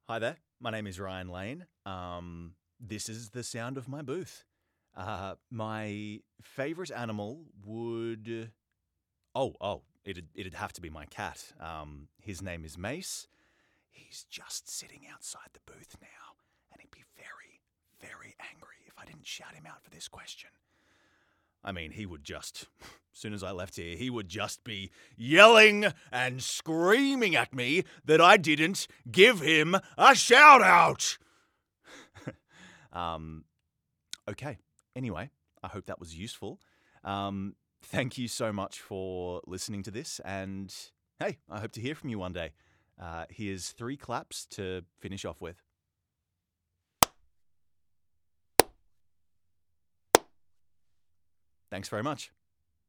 Hi there. My name is Ryan Lane. This is the sound of my booth. My favorite animal would. It'd have to be my cat. His name is Mace. He's just sitting outside the booth now, and he'd be very, very angry if I didn't shout him out for this question. I mean, he would just, as soon as I left here, he would just be yelling and screaming at me that I didn't give him a shout out. Okay. Anyway, I hope that was useful. Thank you so much for listening to this. And hey, I hope to hear from you one day. Here's 3 claps to finish off with. Thanks very much.